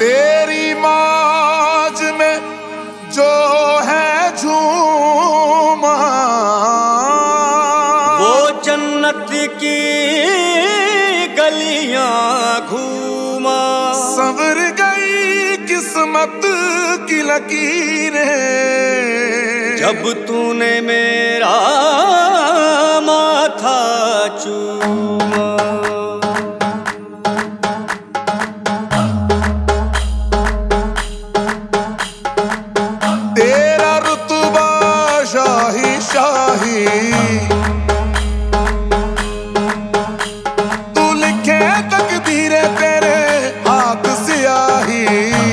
तेरी मौज में जो है झूमा, वो जन्नत की गलियां घूमा। संवर गई किस्मत की लकीरें, जब तूने मेरा माथा चूमा। तेरा रुतबा शाही शाही, तू लिखे तकदीरें तेरे हाथ सियाही।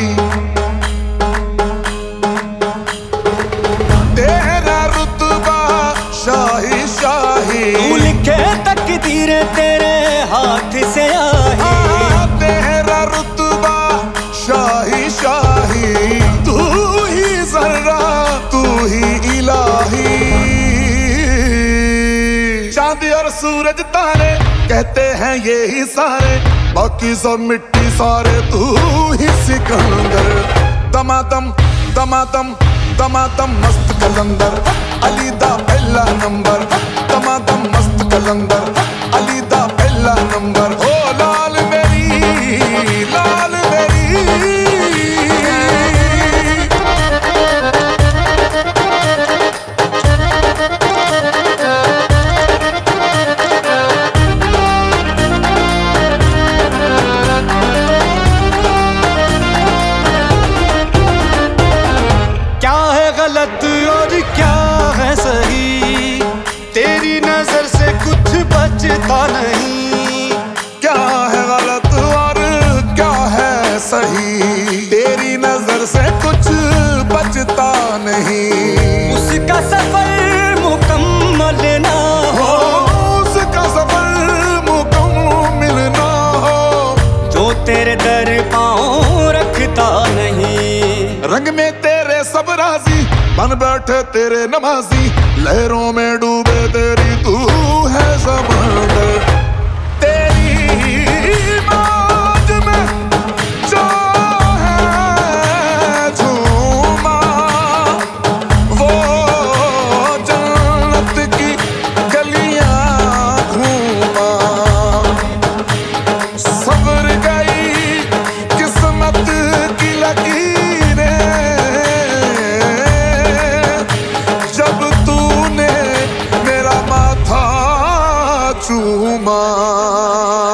तेरा रुतबा शाही शाही, तू लिखे तकदीरें तेरे हाथ से आई। तेरा रुतबा शाही शाही, तू ही जर्रा तू ही इलाही। चांद और सूरज तारे कहते हैं ये ही सारे, बाकी सब मिट्टी सारे तू ही सिकंदर। दमादम दमादम दमादम मस्त कलंदर, अली दा पहला नंबर। दमादम मस्त कलंदर, अली दा पहला नंबर। ओ लाल मेरी लाल मेरी, क्या है गलत और क्या है सही, तेरी नजर से कुछ बचता नहीं। क्या है गलत और क्या है सही, तेरी नजर से कुछ बचता नहीं। उसका सफर मुकम्मल ना हो, उसका सफर मुकम्मल ना हो, जो तेरे दर पाँव रखता नहीं। रंग में तेरे सब राजी बन बैठे तेरे नमाजी, लहरों में डूबे तेरी तू है समंदर। तेरी मौज में जो है झूमा, वो जन्नत की गलियां घूमा। संवर गई किस्मत की लकीरें, जब तूने मेरा माथा चूमा।